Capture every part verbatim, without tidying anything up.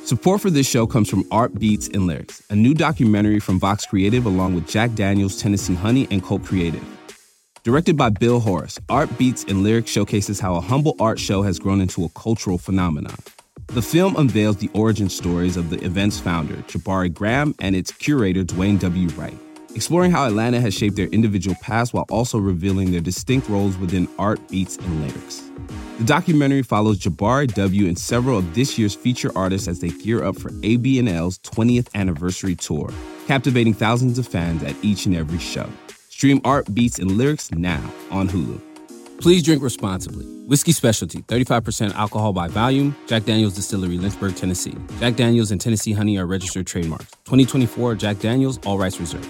Support for this show comes from Art Beats and Lyrics, a new documentary from Vox Creative along with Jack Daniels, Tennessee Honey, and Cult Creative. Directed by Bill Horace, Art Beats and Lyrics showcases how a humble art show has grown into a cultural phenomenon. The film unveils the origin stories of the event's founder, Jabari Graham, and its curator, Dwayne W. Wright, exploring how Atlanta has shaped their individual paths while also revealing their distinct roles within Art, Beats, and Lyrics. The documentary follows Jabari W. and several of this year's feature artists as they gear up for A B N L's twentieth anniversary tour, captivating thousands of fans at each and every show. Stream Art, Beats, and Lyrics now on Hulu. Please drink responsibly. Whiskey Specialty, thirty-five percent alcohol by volume. Jack Daniels Distillery, Lynchburg, Tennessee. Jack Daniels and Tennessee Honey are registered trademarks. twenty twenty-four Jack Daniels, all rights reserved.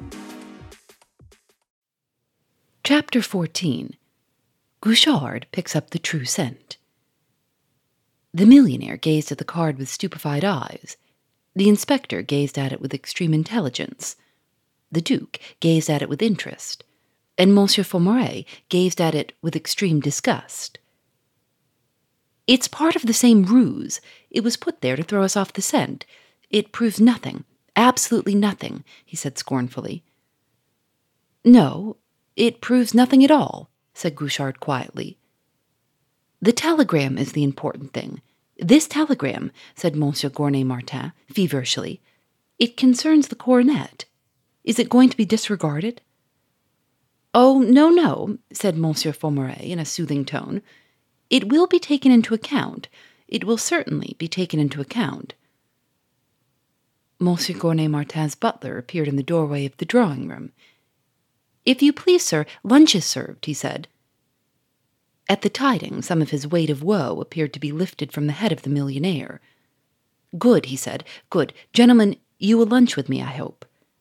Chapter fourteen. Gouchard picks up the true scent. The millionaire gazed at the card with stupefied eyes. The inspector gazed at it with extreme intelligence. The Duke gazed at it with interest, and Monsieur Faumarez gazed at it with extreme disgust. "It's part of the same ruse. It was put there to throw us off the scent. It proves nothing, absolutely nothing," he said scornfully. "No, it proves nothing at all," said Gouchard quietly. "The telegram is the important thing. This telegram," said Monsieur Gournay-Martin feverishly, "it concerns the coronet. Is it going to be disregarded?" "Oh, no, no," said Monsieur Faumarez in a soothing tone. "It will be taken into account. It will certainly be taken into account." Monsieur Gournay-Martin's butler appeared in the doorway of the drawing-room. "If you please, sir, lunch is served," he said. At the tidings, some of his weight of woe appeared to be lifted from the head of the millionaire. "Good," he said, "good. Gentlemen, you will lunch with me, I hope."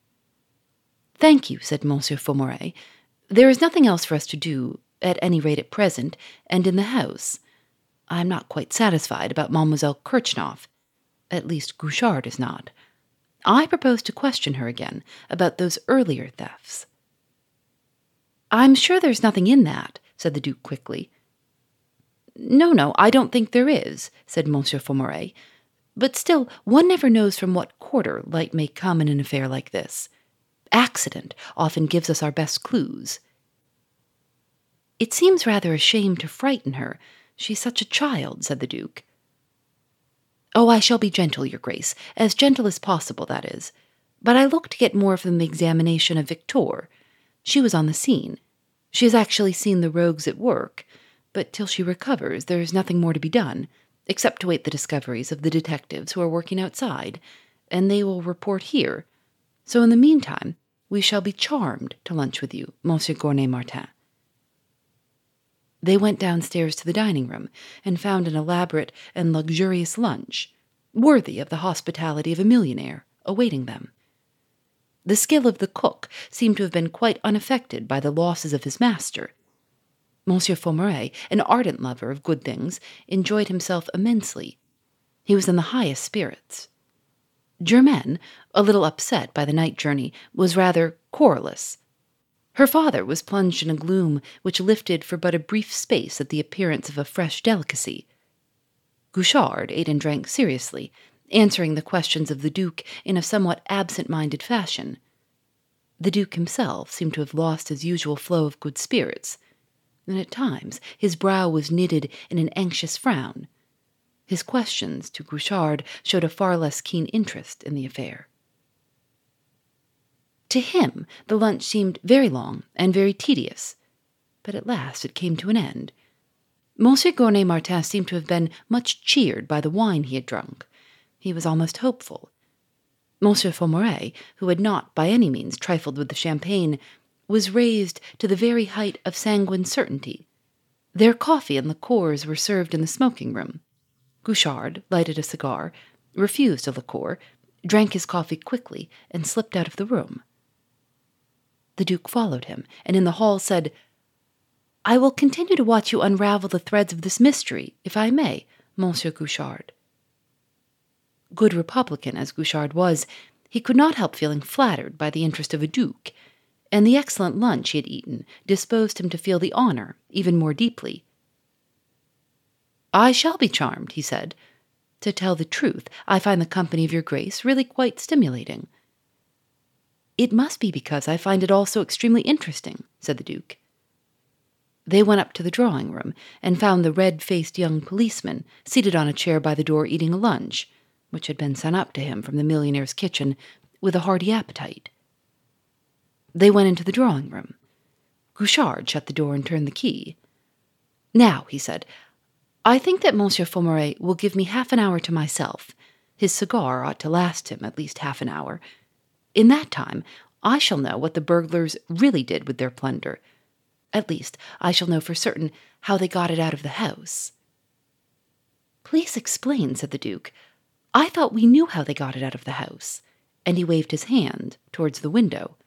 "Thank you," said Monsieur Faumarez. "There is nothing else for us to do, at any rate at present, and in the house. I am not quite satisfied about Mademoiselle Kirchhoff. At least Gouchard is not. I propose to question her again about those earlier thefts." "I'm sure there's nothing in that," said the Duke quickly. "No, no, I don't think there is," said Monsieur Faumarez. "But still, one never knows from what quarter light may come in an affair like this. Accident often gives us our best clues." "It seems rather a shame to frighten her. She's such a child," said the Duke. "Oh, I shall be gentle, Your Grace, as gentle as possible, that is. But I look to get more from the examination of Victor. She was on the scene. She has actually seen the rogues at work, but till she recovers there is nothing more to be done, except to wait the discoveries of the detectives who are working outside, and they will report here. So in the meantime, we shall be charmed to lunch with you, Monsieur Gournay-Martin." They went downstairs to the dining-room and found an elaborate and luxurious lunch, worthy of the hospitality of a millionaire, awaiting them. The skill of the cook seemed to have been quite unaffected by the losses of his master. Monsieur Faumarez, an ardent lover of good things, enjoyed himself immensely. He was in the highest spirits. Germaine, a little upset by the night journey, was rather querulous. Her father was plunged in a gloom which lifted for but a brief space at the appearance of a fresh delicacy. Gouchard ate and drank seriously, answering the questions of the Duke in a somewhat absent-minded fashion. The Duke himself seemed to have lost his usual flow of good spirits, and at times his brow was knitted in an anxious frown. His questions to Gouchard showed a far less keen interest in the affair. To him, the lunch seemed very long and very tedious, but at last it came to an end. Monsieur Gournay-Martin seemed to have been much cheered by the wine he had drunk. He was almost hopeful. Monsieur Faumarez, who had not by any means trifled with the champagne, was raised to the very height of sanguine certainty. Their coffee and liqueurs were served in the smoking-room. Gouchard lighted a cigar, refused a liqueur, drank his coffee quickly, and slipped out of the room. The Duke followed him, and in the hall said, "I will continue to watch you unravel the threads of this mystery, if I may, Monsieur Gouchard." Good Republican as Gouchard was, he could not help feeling flattered by the interest of a duke, and the excellent lunch he had eaten disposed him to feel the honor even more deeply. "I shall be charmed," he said. To tell the truth, I find the company of your Grace really quite stimulating." "It must be because I find it all so extremely interesting," said the Duke. They went up to the drawing-room and found the red-faced young policeman seated on a chair by the door eating a lunch, which had been sent up to him from the millionaire's kitchen, with a hearty appetite. They went into the drawing-room. Guichard shut the door and turned the key. "Now," he said, "I think that Monsieur Faumarez will give me half an hour to myself. His cigar ought to last him at least half an hour. In that time, I shall know what the burglars really did with their plunder. At least, I shall know for certain how they got it out of the house." "Please explain," said the Duke. "I thought we knew how they got it out of the house." And he waved his hand towards the window.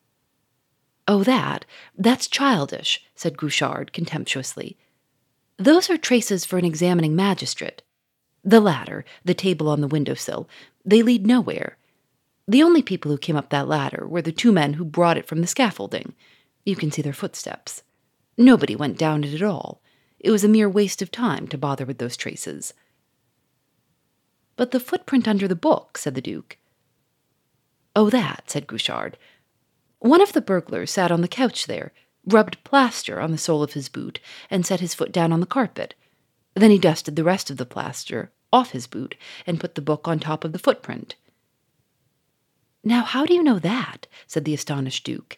"Oh, that, that's childish," said Guichard contemptuously. "Those are traces for an examining magistrate. The ladder, the table on the window-sill, they lead nowhere. The only people who came up that ladder were the two men who brought it from the scaffolding. You can see their footsteps. Nobody went down it at all. It was a mere waste of time to bother with those traces." "But the footprint under the book," said the Duke. "Oh, that," said Guichard. "One of the burglars sat on the couch there, rubbed plaster on the sole of his boot, and set his foot down on the carpet. Then he dusted the rest of the plaster off his boot and put the book on top of the footprint." "Now, how do you know that?" said the astonished Duke.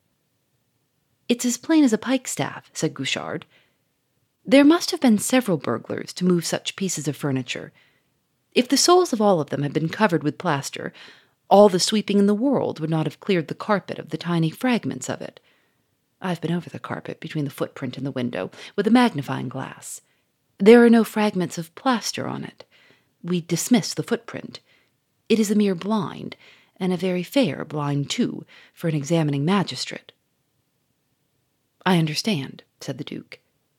"It's as plain as a pikestaff," said Guichard. "There must have been several burglars to move such pieces of furniture. If the soles of all of them had been covered with plaster, all the sweeping in the world would not have cleared the carpet of the tiny fragments of it. I've been over the carpet between the footprint and the window with a magnifying glass. There are no fragments of plaster on it. We dismiss the footprint. It is a mere blind, and a very fair blind, too, for an examining magistrate." "I understand," said the Duke.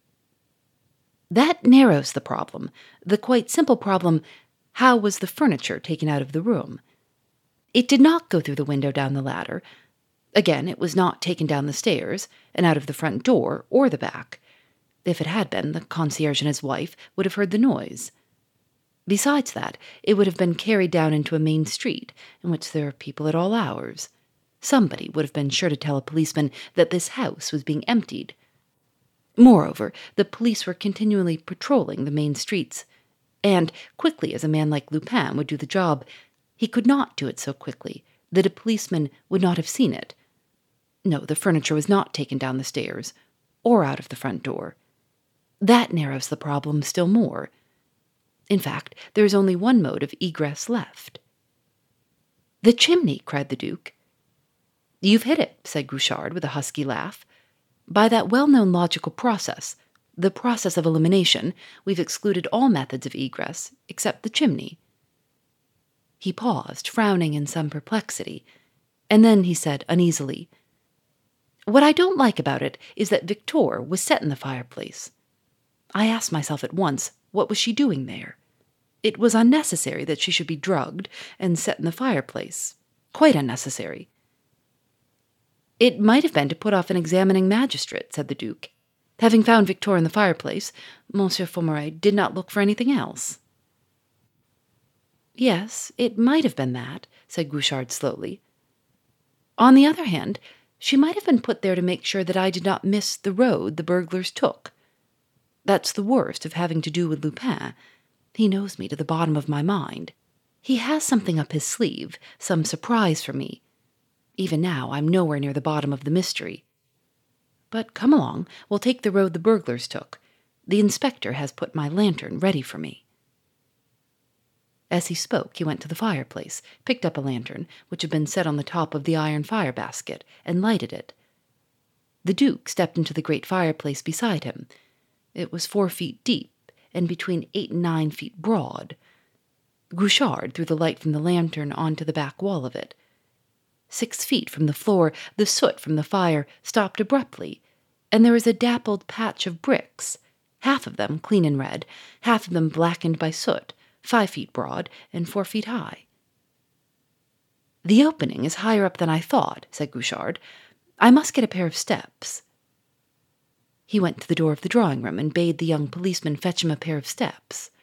"That narrows the problem, the quite simple problem, how was the furniture taken out of the room? It did not go through the window down the ladder. Again, it was not taken down the stairs, and out of the front door or the back. If it had been, the concierge and his wife would have heard the noise. Besides that, it would have been carried down into a main street, in which there are people at all hours. Somebody would have been sure to tell a policeman that this house was being emptied. Moreover, the police were continually patrolling the main streets, and, quickly as a man like Lupin would do the job, he could not do it so quickly that a policeman would not have seen it. No, the furniture was not taken down the stairs, or out of the front door. That narrows the problem still more. In fact, there is only one mode of egress left." "The chimney!" cried the Duke. "You've hit it," said Guichard with a husky laugh. "By that well-known logical process, the process of elimination, we've excluded all methods of egress except the chimney." He paused, frowning in some perplexity, and then he said uneasily, "What I don't like about it is that Victoire was set in the fireplace. I asked myself at once, what was she doing there? It was unnecessary that she should be drugged and set in the fireplace. Quite unnecessary." "It might have been to put off an examining magistrate," said the Duke. "Having found Victoire in the fireplace, Monsieur Faumarez did not look for anything else." "Yes, it might have been that," said Guichard slowly. "On the other hand, she might have been put there to make sure that I did not miss the road the burglars took. That's the worst of having to do with Lupin. He knows me to the bottom of my mind. He has something up his sleeve, some surprise for me. Even now, I'm nowhere near the bottom of the mystery. But come along, we'll take the road the burglars took. The inspector has put my lantern ready for me." As he spoke, he went to the fireplace, picked up a lantern, which had been set on the top of the iron fire-basket, and lighted it. The Duke stepped into the great fireplace beside him. It was four feet deep, and between eight and nine feet broad. Guichard threw the light from the lantern onto the back wall of it. Six feet from the floor, the soot from the fire stopped abruptly, and there was a dappled patch of bricks, half of them clean and red, half of them blackened by soot, five feet broad and four feet high. "The opening is higher up than I thought," said Guichard. "I must get a pair of steps." He went to the door of the drawing-room and bade the young policeman fetch him a pair of steps.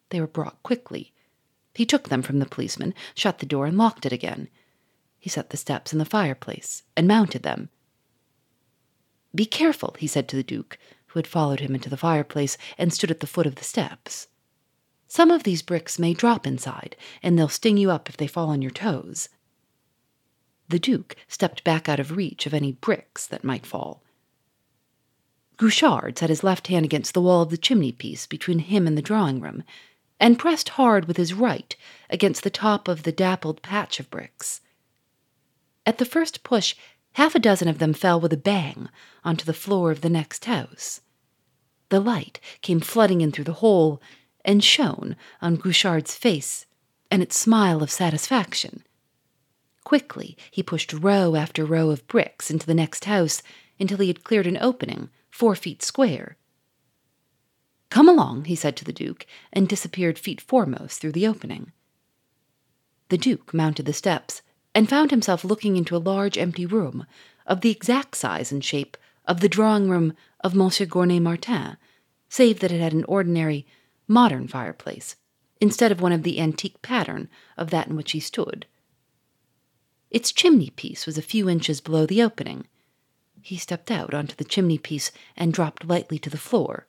They were brought quickly. He took them from the policeman, shut the door, and locked it again. He set the steps in the fireplace and mounted them. "Be careful," he said to the Duke, who had followed him into the fireplace and stood at the foot of the steps. "Some of these bricks may drop inside, and they'll sting you up if they fall on your toes." The Duke stepped back out of reach of any bricks that might fall. Gouchard set his left hand against the wall of the chimney-piece between him and the drawing-room, and pressed hard with his right against the top of the dappled patch of bricks. At the first push, half a dozen of them fell with a bang onto the floor of the next house. The light came flooding in through the hole and shone on Gouchard's face and its smile of satisfaction. Quickly, he pushed row after row of bricks into the next house until he had cleared an opening four feet square. "Come along," he said to the Duke, and disappeared feet foremost through the opening. The Duke mounted the steps and found himself looking into a large empty room of the exact size and shape of the drawing-room of Monsieur Gournay-Martin, save that it had an ordinary, modern fireplace, instead of one of the antique pattern of that in which he stood. Its chimney-piece was a few inches below the opening. He stepped out onto the chimney-piece and dropped lightly to the floor.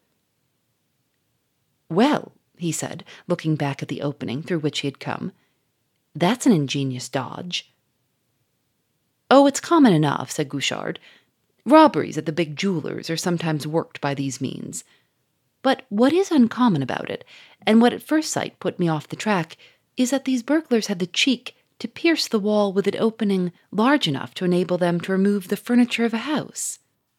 "Well," he said, looking back at the opening through which he had come, "that's an ingenious dodge." "Oh, it's common enough," said Gouchard. "Robberies at the big jewelers are sometimes worked by these means. But what is uncommon about it, and what at first sight put me off the track, is that these burglars had the cheek to pierce the wall with an opening large enough to enable them to remove the furniture of a house."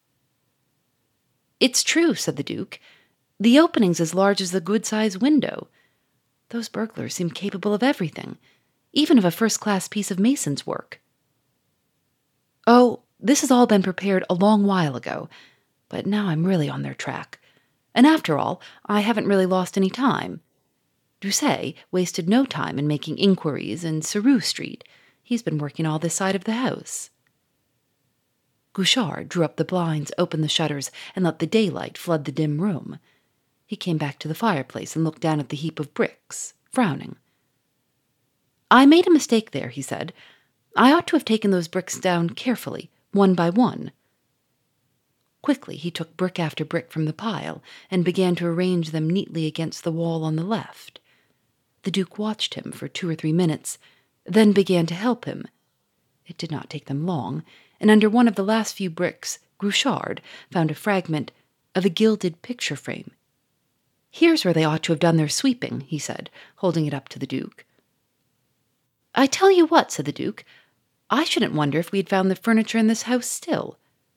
"It's true," said the Duke. "The opening's as large as the good-sized window. Those burglars seem capable of everything, even of a first-class piece of mason's work." "Oh, this has all been prepared a long while ago, but now I'm really on their track. And after all, I haven't really lost any time. Doucet wasted no time in making inquiries in Carew Street. He's been working all this side of the house." Gouchard drew up the blinds, opened the shutters, and let the daylight flood the dim room. He came back to the fireplace and looked down at the heap of bricks, frowning. "I made a mistake there," he said. "I ought to have taken those bricks down carefully, one by one." Quickly he took brick after brick from the pile and began to arrange them neatly against the wall on the left. The Duke watched him for two or three minutes, then began to help him. It did not take them long, and under one of the last few bricks, Gouchard found a fragment of a gilded picture frame. "Here's where they ought to have done their sweeping," he said, holding it up to the Duke. "I tell you what," said the Duke, "I shouldn't wonder if we had found the furniture in this house still."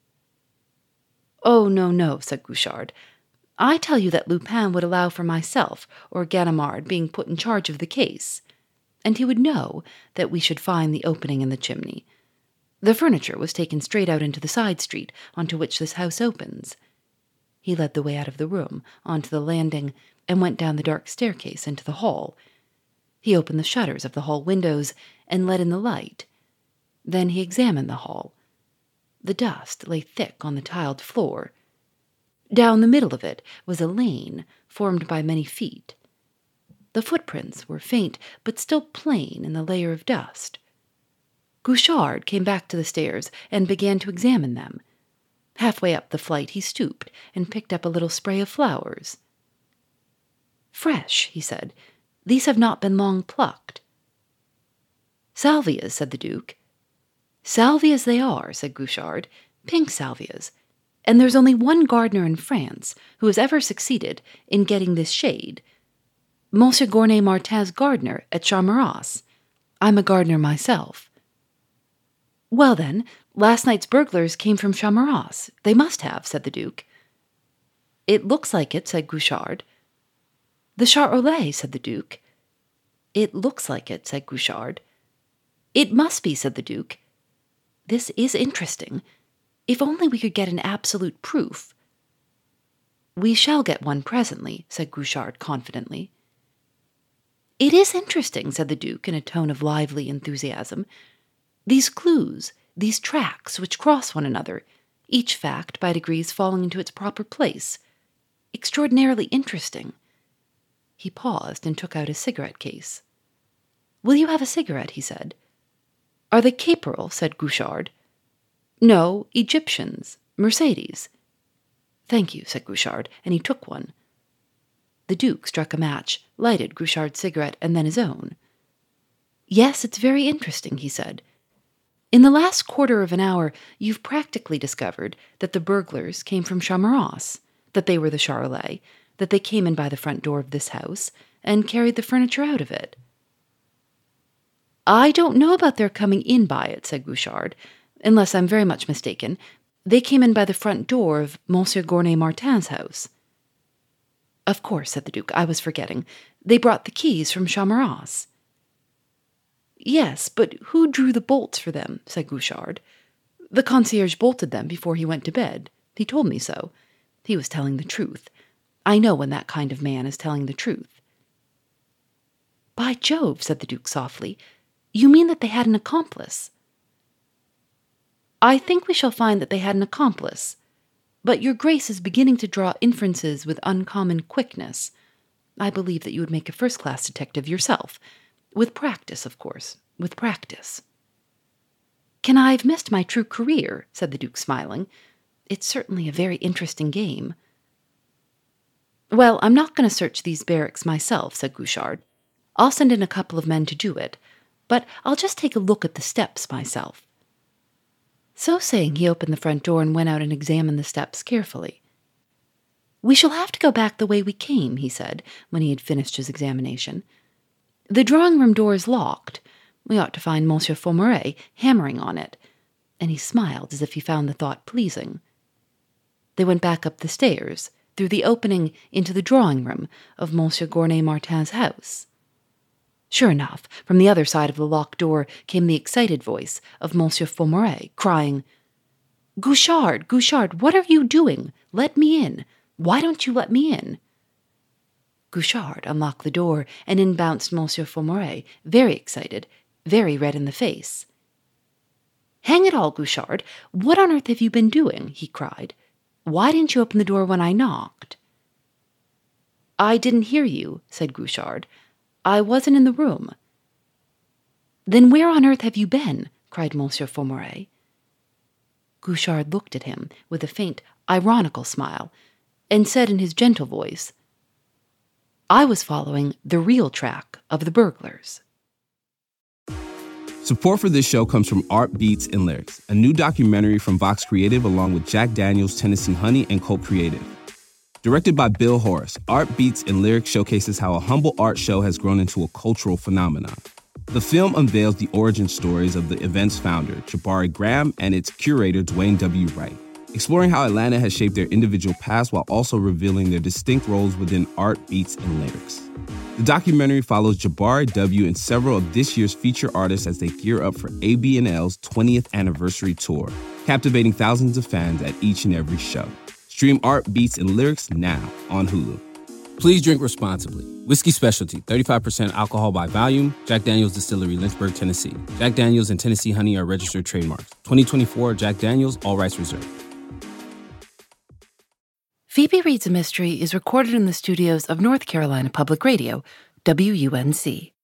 "Oh, no, no," said Gouchard. "I tell you that Lupin would allow for myself or Ganimard being put in charge of the case, and he would know that we should find the opening in the chimney. The furniture was taken straight out into the side street onto which this house opens." He led the way out of the room, onto the landing, and went down the dark staircase into the hall. He opened the shutters of the hall windows and let in the light. Then he examined the hall. The dust lay thick on the tiled floor. Down the middle of it was a lane formed by many feet. The footprints were faint, but still plain in the layer of dust. Gouchard came back to the stairs and began to examine them. Halfway up the flight he stooped and picked up a little spray of flowers. "Fresh," he said. "These have not been long plucked." "Salvias," said the Duke. "Salvias they are," said Gouchard. "Pink salvias. And there's only one gardener in France who has ever succeeded in getting this shade. Monsieur Gournay-Martin's gardener at Charmerace. I'm a gardener myself." "Well, then, last night's burglars came from Charmerace. They must have," said the Duke. "It looks like it," said Gouchard. "The Charolais," said the Duke. "It looks like it," said Gouchard. "It must be," said the Duke. "This is interesting. If only we could get an absolute proof." "We shall get one presently," said Gouchard confidently. "It is interesting," said the Duke in a tone of lively enthusiasm. "These clues, these tracks which cross one another, each fact by degrees falling into its proper place. Extraordinarily interesting. He paused and took out his cigarette case. "Will you have a cigarette?" he said. "Are they Caporal?" said Gouchard. "No, Egyptians. Mercedes." "Thank you," said Gouchard, and he took one. The Duke struck a match, lighted Gouchard's cigarette, and then his own. "Yes, it's very interesting," he said. "In the last quarter of an hour, you've practically discovered that the burglars came from Chamorros, that they were the Charolais, that they came in by the front door of this house, and carried the furniture out of it." "I don't know about their coming in by it," said Gouchard, "unless I'm very much mistaken. They came in by the front door of Monsieur Gournay Martin's house." "Of course," said the Duke, "I was forgetting. They brought the keys from Chamorros." "Yes, but who drew the bolts for them?" said Gouchard. "The concierge bolted them before he went to bed. He told me so. He was telling the truth. I know when that kind of man is telling the truth." "By Jove," said the Duke softly, "you mean that they had an accomplice?" "I think we shall find that they had an accomplice. But your Grace is beginning to draw inferences with uncommon quickness. I believe that you would make a first-class detective yourself. With practice, of course, with practice." "Can I have missed my true career?" said the Duke, smiling. "It's certainly a very interesting game." "Well, I'm not going to search these barracks myself," said Gouchard. "I'll send in a couple of men to do it, but I'll just take a look at the steps myself." So saying, he opened the front door and went out and examined the steps carefully. "We shall have to go back the way we came," he said, when he had finished his examination. "The drawing-room door is locked. We ought to find Monsieur Faumarez hammering on it." And he smiled as if he found the thought pleasing. They went back up the stairs, through the opening into the drawing-room of Monsieur Gournay Martin's house. Sure enough, from the other side of the locked door came the excited voice of Monsieur Faumarez, crying, "Gouchard, Gouchard, what are you doing? Let me in. Why don't you let me in?" Gouchard unlocked the door, and in bounced Monsieur Faumarez, very excited, very red in the face. "Hang it all, Gouchard, what on earth have you been doing?" he cried. "Why didn't you open the door when I knocked?" "I didn't hear you," said Gouchard. "I wasn't in the room." "Then where on earth have you been?" cried Monsieur Faumarez. Gouchard looked at him with a faint, ironical smile, and said in his gentle voice, "I was following the real track of the burglars." Support for this show comes from Art Beats and Lyrics, a new documentary from Vox Creative along with Jack Daniels, Tennessee Honey, and Colt Creative. Directed by Bill Horace, Art Beats and Lyrics showcases how a humble art show has grown into a cultural phenomenon. The film unveils the origin stories of the event's founder, Jabari Graham, and its curator, Dwayne W. Wright, exploring how Atlanta has shaped their individual paths while also revealing their distinct roles within art, beats, and lyrics. The documentary follows Jabari W. and several of this year's feature artists as they gear up for A B N L's twentieth anniversary tour, captivating thousands of fans at each and every show. Stream Art, Beats, and Lyrics now on Hulu. Please drink responsibly. Whiskey Specialty, thirty-five percent alcohol by volume. Jack Daniels Distillery, Lynchburg, Tennessee. Jack Daniels and Tennessee Honey are registered trademarks. twenty twenty-four Jack Daniels, all rights reserved. Phoebe Reads a Mystery is recorded in the studios of North Carolina Public Radio, W U N C.